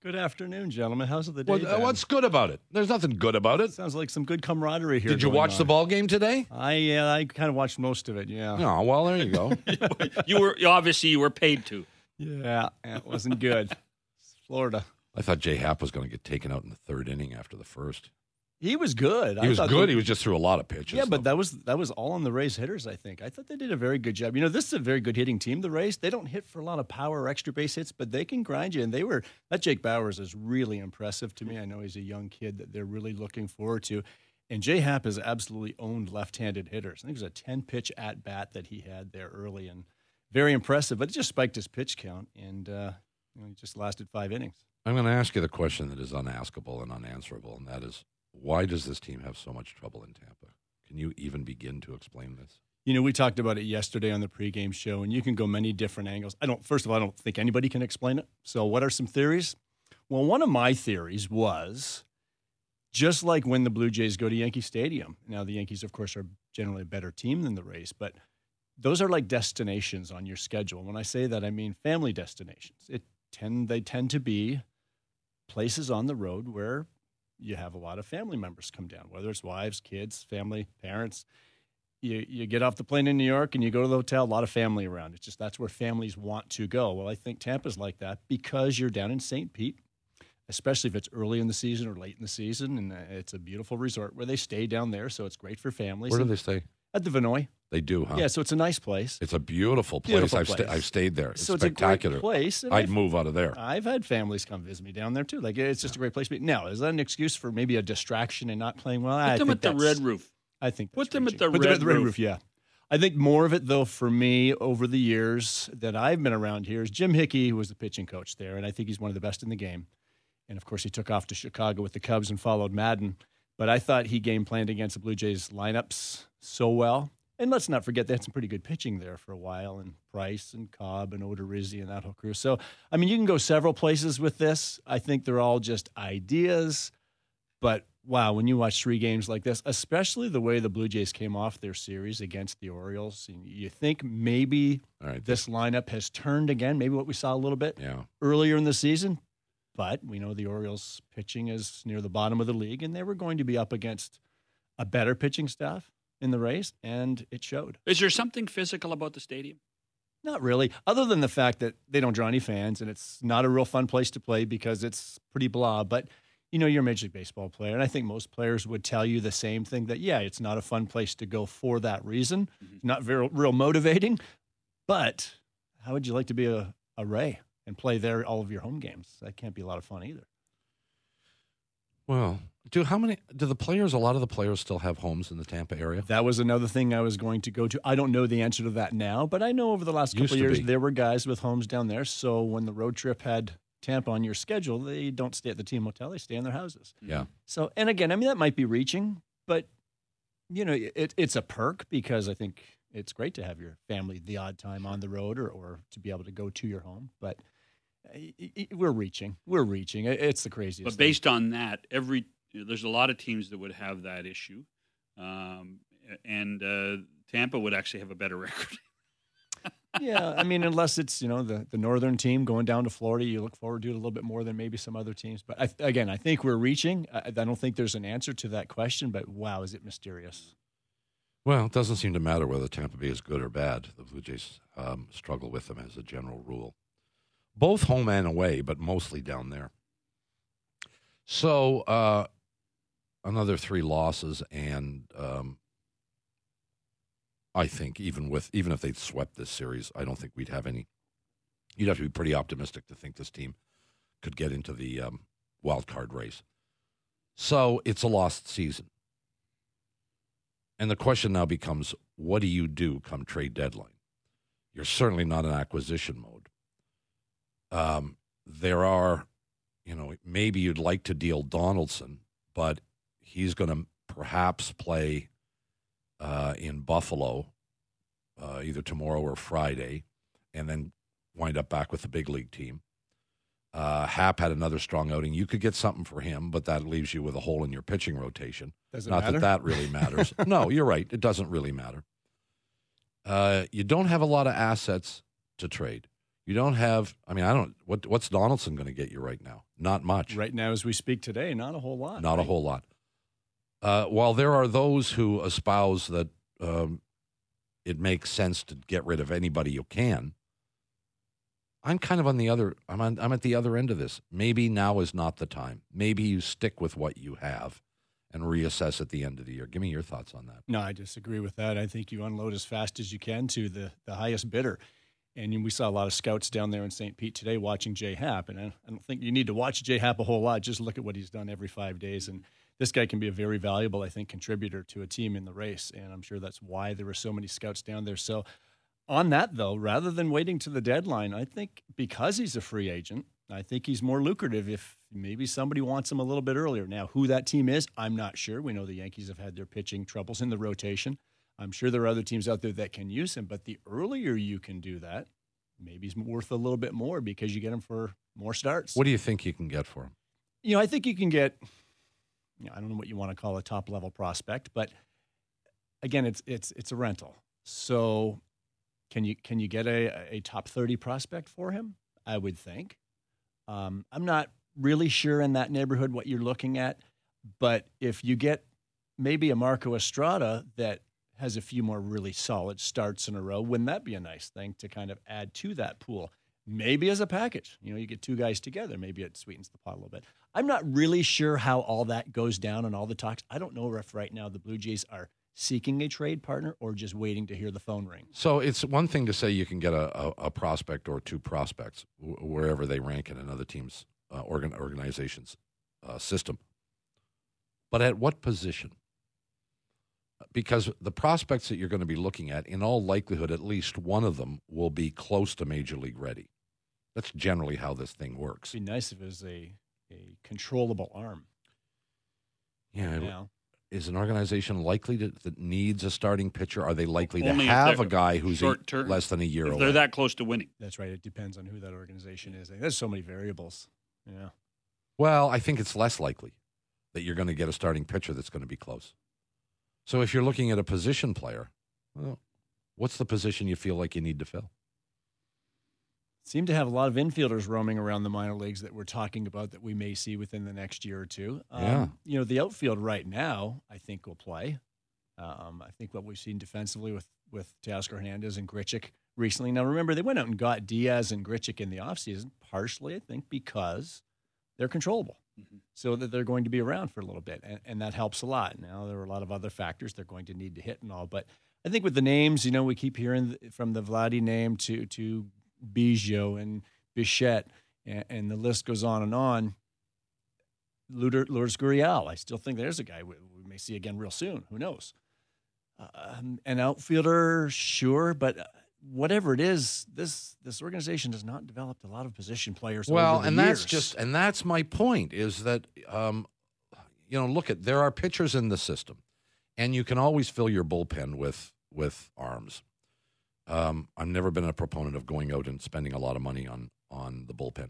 Good afternoon, gentlemen. How's the day? What's good about it? There's nothing good about it. Sounds like some good camaraderie here. Did you watch the ball game today? I kind of watched most of it. Yeah. Oh, well, there you go. You were paid to. Yeah, it wasn't good. It's Florida. I thought Jay Happ was going to get taken out in the third inning after the first. He was good. He was good. He was just through a lot of pitches. Yeah, but that was all on the Rays hitters, I think. I thought they did a very good job. You know, this is a very good hitting team, the Rays. They don't hit for a lot of power or extra base hits, but they can grind you. And that Jake Bauers is really impressive to me. I know he's a young kid that they're really looking forward to. And Jay Happ has absolutely owned left-handed hitters. I think it was a 10-pitch at-bat that he had there early, and very impressive. But it just spiked his pitch count, and he just lasted 5 innings. I'm going to ask you the question that is unaskable and unanswerable, and that is, why does this team have so much trouble in Tampa? Can you even begin to explain this? You know, we talked about it yesterday on the pregame show, and you can go many different angles. First of all, I don't think anybody can explain it. So what are some theories? Well, one of my theories was just like when the Blue Jays go to Yankee Stadium. Now, the Yankees, of course, are generally a better team than the Rays, but those are like destinations on your schedule. When I say that, I mean family destinations. They tend to be places on the road where you have a lot of family members come down, whether it's wives, kids, family, parents. You get off the plane in New York and you go to the hotel, a lot of family around. It's just that's where families want to go. Well, I think Tampa's like that because you're down in St. Pete, especially if it's early in the season or late in the season, and it's a beautiful resort where they stay down there, so it's great for families. Where do they stay? At the Vinoy. They do, huh? Yeah, so it's a nice place. It's a beautiful place. I've stayed there. It's so spectacular. It's a great place. I'd move out of there. I've had families come visit me down there, too. Like, it's just a great place to be. Now, is that an excuse for maybe a distraction and not playing well? Put them at the Red Roof. I think that's Put them reaching. at the Red Roof. Yeah. I think more of it, though, for me, over the years that I've been around here is Jim Hickey, who was the pitching coach there, and I think he's one of the best in the game. And, of course, he took off to Chicago with the Cubs and followed Madden. But I thought he game planned against the Blue Jays lineups so well. And let's not forget they had some pretty good pitching there for a while, and Price and Cobb and Odorizzi and that whole crew. So, I mean, you can go several places with this. I think they're all just ideas. But, wow, when you watch 3 games like this, especially the way the Blue Jays came off their series against the Orioles, you think maybe this lineup has turned again, maybe what we saw a little bit earlier in the season. But we know the Orioles' pitching is near the bottom of the league, and they were going to be up against a better pitching staff in the Rays, and it showed. Is there something physical about the stadium? Not really, other than the fact that they don't draw any fans, and it's not a real fun place to play because it's pretty blah. But, you know, you're a Major League Baseball player, and I think most players would tell you the same thing, that, yeah, it's not a fun place to go for that reason. Mm-hmm. Not very real motivating, but how would you like to be a Ray and play there all of your home games? That can't be a lot of fun either. Well, do a lot of the players still have homes in the Tampa area? That was another thing I was going to go to. I don't know the answer to that now, but I know over the last couple of years there were guys with homes down there. So when the road trip had Tampa on your schedule, they don't stay at the team hotel, they stay in their houses. Yeah. So, and again, I mean, that might be reaching, but, you know, it's a perk because I think it's great to have your family the odd time on the road or to be able to go to your home. But we're reaching. It's the craziest But based on that, there's a lot of teams that would have that issue. And Tampa would actually have a better record. Yeah, I mean, unless it's, you know, the northern team going down to Florida, you look forward to it a little bit more than maybe some other teams. But I think we're reaching. I don't think there's an answer to that question, but wow, is it mysterious. Well, it doesn't seem to matter whether Tampa Bay is good or bad. The Blue Jays struggle with them as a general rule. Both home and away, but mostly down there. So another 3 losses, and I think even if they'd swept this series, I don't think we'd have any. You'd have to be pretty optimistic to think this team could get into the wild card race. So it's a lost season. And the question now becomes, what do you do come trade deadline? You're certainly not in acquisition mode. There are, you know, maybe you'd like to deal Donaldson, but he's going to perhaps play in Buffalo either tomorrow or Friday and then wind up back with the big league team. Happ had another strong outing. You could get something for him, but that leaves you with a hole in your pitching rotation. Does it Not matter? that really matters. No, you're right. It doesn't really matter. You don't have a lot of assets to trade. You don't have. I mean, I don't. What's Donaldson going to get you right now? Not much. Right now, as we speak today, not a whole lot. Not a whole lot. While there are those who espouse that it makes sense to get rid of anybody you can, I'm kind of on the other. I'm at the other end of this. Maybe now is not the time. Maybe you stick with what you have and reassess at the end of the year. Give me your thoughts on that. No, I disagree with that. I think you unload as fast as you can to the highest bidder. And we saw a lot of scouts down there in St. Pete today watching Jay Happ. And I don't think you need to watch Jay Happ a whole lot. Just look at what he's done every 5 days. And this guy can be a very valuable, I think, contributor to a team in the race. And I'm sure that's why there were so many scouts down there. So on that, though, rather than waiting to the deadline, I think because he's a free agent, I think he's more lucrative if maybe somebody wants him a little bit earlier. Now, who that team is, I'm not sure. We know the Yankees have had their pitching troubles in the rotation. I'm sure there are other teams out there that can use him. But the earlier you can do that, maybe he's worth a little bit more because you get him for more starts. What do you think you can get for him? I think you can get, I don't know what you want to call a top-level prospect, but again, it's a rental. So can you get a top 30 prospect for him? I would think. I'm not really sure in that neighborhood what you're looking at, but if you get maybe a Marco Estrada that has a few more really solid starts in a row, wouldn't that be a nice thing to kind of add to that pool? Maybe as a package. You get two guys together. Maybe it sweetens the pot a little bit. I'm not really sure how all that goes down and all the talks. I don't know if right now the Blue Jays are seeking a trade partner or just waiting to hear the phone ring. So it's one thing to say you can get a prospect or two prospects, wherever they rank in another team's organization's system. But at what position? Because the prospects that you're going to be looking at, in all likelihood, at least one of them will be close to Major League ready. That's generally how this thing works. It'd be nice if it was a controllable arm. Yeah. Is an organization likely that needs a starting pitcher? Are they likely to Only have a guy who's short-term, less than a year away? They're that close to winning. That's right. It depends on who that organization is. There's so many variables. Yeah. Well, I think it's less likely that you're going to get a starting pitcher that's going to be close. So if you're looking at a position player, well, what's the position you feel like you need to fill? Seem to have a lot of infielders roaming around the minor leagues that we're talking about that we may see within the next year or two. The outfield right now, I think, will play. I think what we've seen defensively with Teoscar Hernandez and Grichuk recently. Now, remember, they went out and got Diaz and Grichuk in the offseason, partially, I think, because they're controllable. Mm-hmm. So that they're going to be around for a little bit, and that helps a lot. Now, there are a lot of other factors they're going to need to hit and all, but I think with the names, we keep hearing from the Vladdy name to Biggio and Bichette, and the list goes on and on. Lourdes Gurriel, I still think there's a guy we may see again real soon. Who knows? An outfielder, sure, but whatever it is, this organization has not developed a lot of position players. Well, over and the years. that's my point is that there are pitchers in the system, and you can always fill your bullpen with arms. I've never been a proponent of going out and spending a lot of money on the bullpen.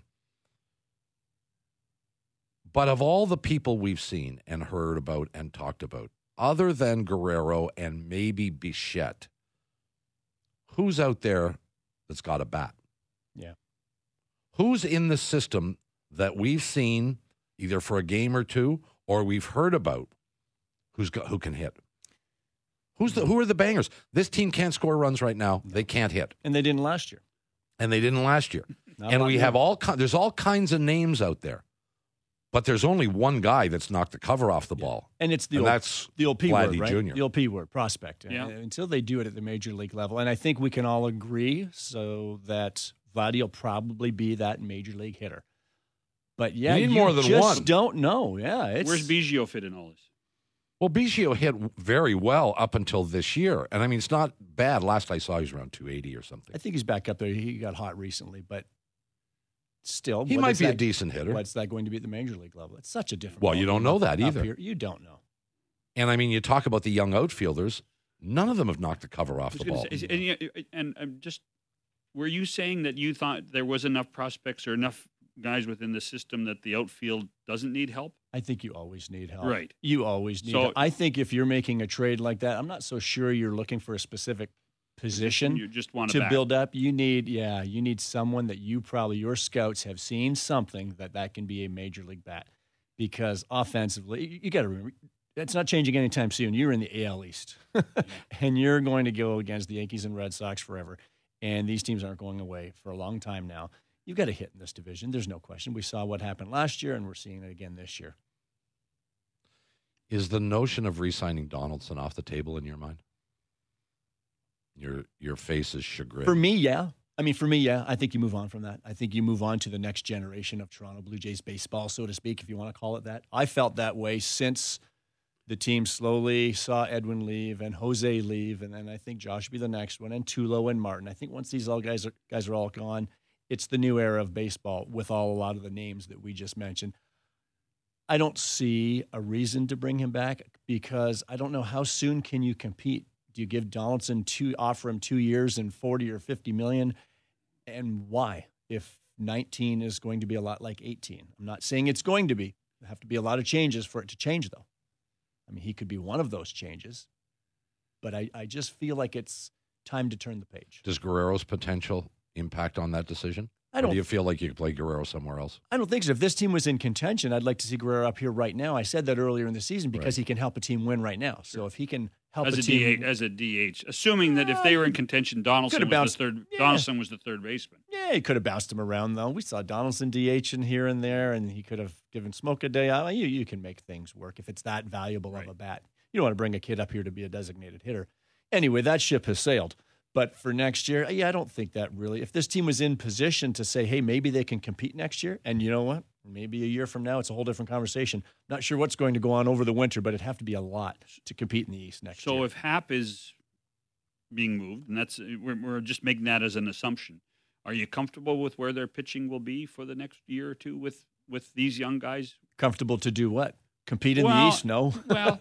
But of all the people we've seen and heard about and talked about, other than Guerrero and maybe Bichette, who's out there that's got a bat? Yeah. Who's in the system that we've seen either for a game or two or we've heard about who can hit? Who are the bangers? This team can't score runs right now. They can't hit. And they didn't last year. And we have there's all kinds of names out there. But there's only one guy that's knocked the cover off the ball. And it's the old P Vladdy word, right? Jr. The old P word, prospect. Yeah. Until they do it at the major league level. And I think we can all agree so that Vladdy will probably be that major league hitter. But yeah, you need more than just one. Don't know. Yeah, Where's Biggio fit in all this? Well, Biggio hit very well up until this year. And, it's not bad. Last I saw, he was around 280 or something. I think he's back up there. He got hot recently, but still. He might be a decent hitter. What's that going to be at the major league level? It's such a different Well, you don't know that either. Here. You don't know. And, you talk about the young outfielders. None of them have knocked the cover off the ball. Were you saying that you thought there was enough prospects or enough guys within the system that the outfield doesn't need help? I think you always need help. Right. You always need help. I think if you're making a trade like that, I'm not so sure you're looking for a specific position You just want to back. build up. You need someone that your scouts have seen something that can be a major league bat. Because offensively, you got to remember, it's not changing anytime soon. You're in the AL East, and you're going to go against the Yankees and Red Sox forever. And these teams aren't going away for a long time now. You've got to hit in this division. There's no question. We saw what happened last year, and we're seeing it again this year. Is the notion of re-signing Donaldson off the table in your mind? Your face is chagrin. For me, yeah. I think you move on from that. I think you move on to the next generation of Toronto Blue Jays baseball, so to speak, if you want to call it that. I felt that way since the team slowly saw Edwin leave and Jose leave, and then I think Josh will be the next one, and Tulo and Martin. I think once these guys are all gone, it's the new era of baseball with a lot of the names that we just mentioned. I don't see a reason to bring him back because I don't know how soon can you compete. Do you give Donaldson offer him 2 years and $40 or $50 million? And why? If 19 is going to be a lot like 18. I'm not saying it's going to be. There have to be a lot of changes for it to change, though. I mean, he could be one of those changes. But I just feel like it's time to turn the page. Does Guerrero's potential impact on that decision? Or do you feel like you could play Guerrero somewhere else? I don't think so. If this team was in contention, I'd like to see Guerrero up here right now. I said that earlier in the season because he can help a team win right now. So if he can help as a team as a DH, assuming that if they were in contention, Donaldson was the third baseman. Yeah, he could have bounced him around though. We saw Donaldson DH in here and there, and he could have given Smoke a day out. You can make things work if it's that valuable of a bat. You don't want to bring a kid up here to be a designated hitter. Anyway, that ship has sailed. But for next year, I don't think that really. If this team was in position to say, hey, maybe they can compete next year, and you know what? Maybe a year from now, it's a whole different conversation. Not sure what's going to go on over the winter, but it'd have to be a lot to compete in the East next year. So if Happ is being moved, and we're just making that as an assumption, are you comfortable with where their pitching will be for the next year or two with these young guys? Comfortable to do what? Compete in the East? No. Well.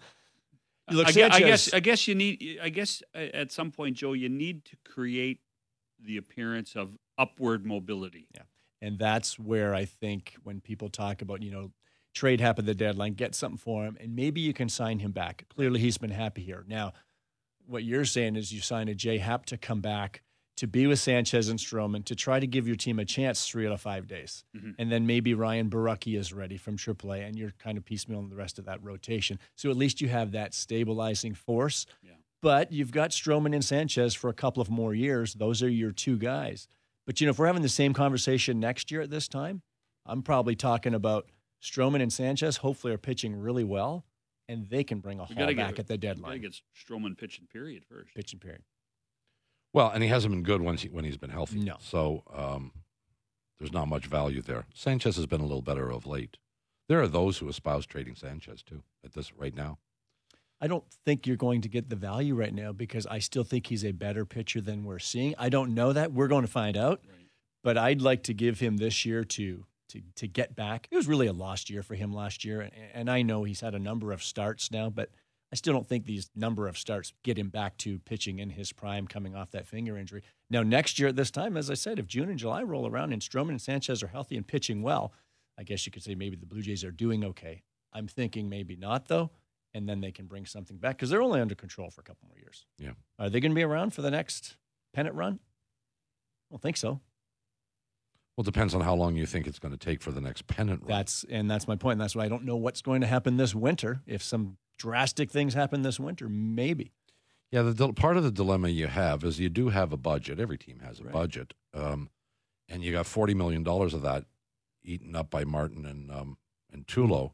Look, I guess you need. I guess at some point, Joe, you need to create the appearance of upward mobility. Yeah, and that's where I think when people talk about trade Happ at the deadline, get something for him, and maybe you can sign him back. Clearly, he's been happy here. Now, what you're saying is you sign a J Happ to come back to be with Sanchez and Stroman to try to give your team a chance 3 out of 5 days. Mm-hmm. And then maybe Ryan Borucki is ready from AAA, and you're kind of piecemealing the rest of that rotation. So at least you have that stabilizing force. Yeah. But you've got Stroman and Sanchez for a couple of more years. Those are your two guys. But, if we're having the same conversation next year at this time, I'm probably talking about Stroman and Sanchez hopefully are pitching really well, and they can bring a haul back at the deadline. You got to get Stroman pitching period first. Pitching period. Well, and he hasn't been good when he's been healthy. No. So there's not much value there. Sanchez has been a little better of late. There are those who espouse trading Sanchez, too, at this right now. I don't think you're going to get the value right now because I still think he's a better pitcher than we're seeing. I don't know that. We're going to find out. Right. But I'd like to give him this year to get back. It was really a lost year for him last year, and I know he's had a number of starts now, but I still don't think these number of starts get him back to pitching in his prime coming off that finger injury. Now, next year at this time, as I said, if June and July roll around and Stroman and Sanchez are healthy and pitching well, I guess you could say maybe the Blue Jays are doing okay. I'm thinking maybe not, though, and then they can bring something back because they're only under control for a couple more years. Yeah. Are they going to be around for the next pennant run? I don't think so. Well, it depends on how long you think it's going to take for the next pennant run. That's my point. That's why I don't know what's going to happen this winter. If some drastic things happen this winter, maybe. Yeah, part of the dilemma you have is you do have a budget. Every team has a budget, and you got $40 million of that eaten up by Martin and Tulo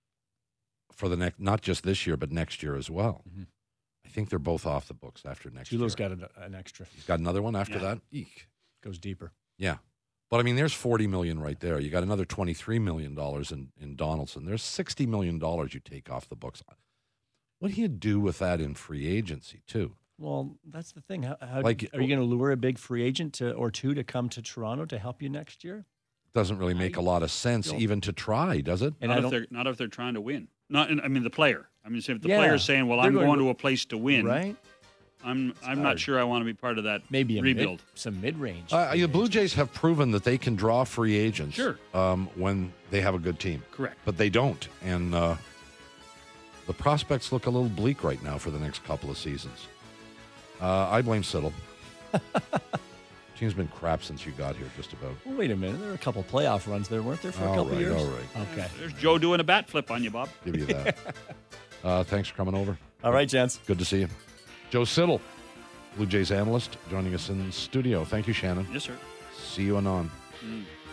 for the next, not just this year, but next year as well. Mm-hmm. I think they're both off the books after next year. Tulo's got an extra. He's got another one after that? Eek. Goes deeper. Yeah. But, I mean, there's $40 million right there. You got another $23 million in Donaldson. There's $60 million you take off the books. What do you do with that in free agency, too? Well, that's the thing. Are you going to lure a big free agent or two to come to Toronto to help you next year? Doesn't really make a lot of sense even to try, does it? And not if they're trying to win. The player. If the player's saying, "Well, I'm going to a place to win," right? I'm not sure I want to be part of that. Maybe rebuild. Some mid-range. The Blue Jays have proven that they can draw free agents. Sure. When they have a good team. Correct. But they don't, and the prospects look a little bleak right now for the next couple of seasons. I blame Siddle. Team's been crap since you got here, just about. Well, wait a minute. There were a couple playoff runs there, weren't there, for a couple right, years? all right. Okay. There's Joe doing a bat flip on you, Bob. Give you that. Thanks for coming over. All right, gents. Good to see you. Joe Siddle, Blue Jays analyst, joining us in studio. Thank you, Shannon. Yes, sir. See you anon. Mm.